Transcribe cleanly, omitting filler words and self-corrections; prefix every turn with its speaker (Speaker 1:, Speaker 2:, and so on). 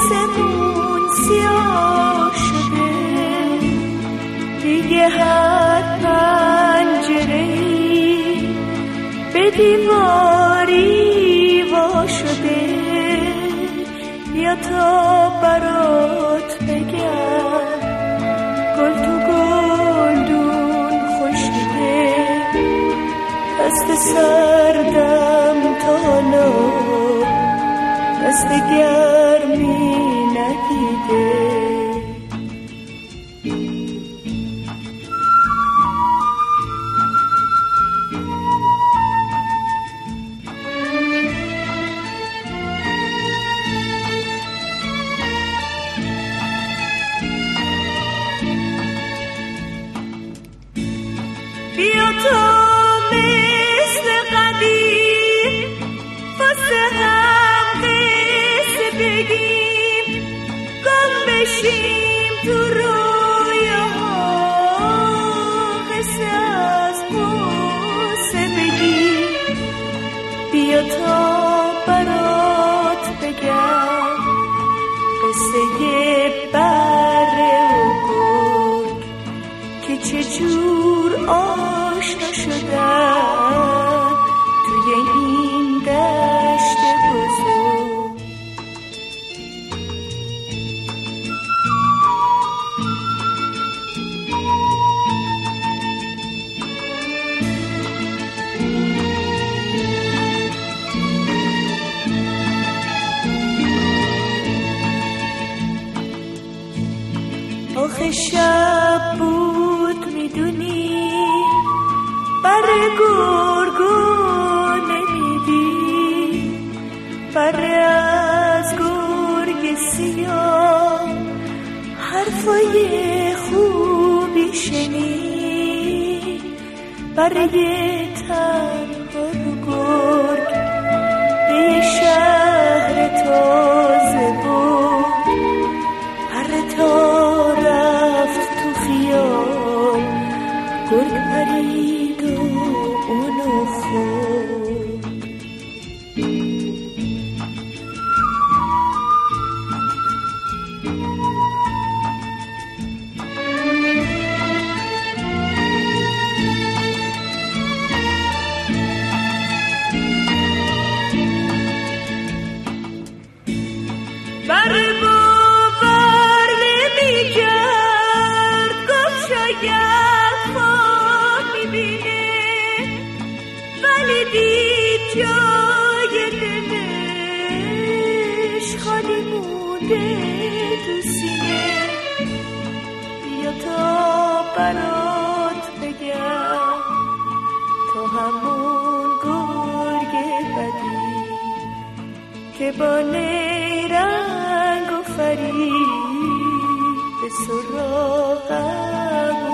Speaker 1: آسمون سیاه شده، دیگه هر پنجره‌ای به دیواری وا شده. بیا تا برات بگم گل تو گلدون خشکیده، دست سردم تا حالا دست گرمی ندیده. بیا تا مثل قدیم واسه هم قصه بگیم، گم بشیم تو رویاها، قصه از قصه بگیم. بیا تا برات بگم قصه بره و گرگ که چجور آشنا شدن توی این دشت بزرگ. آخه شب بود میدونی بره گرگو نمیدی، بره از گرگ سیاه حرفای خوبی شنید، بره تنها رو گرگ به شهر تازه بود، بره تا رفت تو خیال گرگ پرید و اونو خورد. بره باور نمی‌کرد، گفت شاید خواب می‌بینه، ولی دید جای دلش خالی مونده تو سینه. بیا تا برات بگم تو همون گرگ بدی که با نیرنگ و فریب به سراغم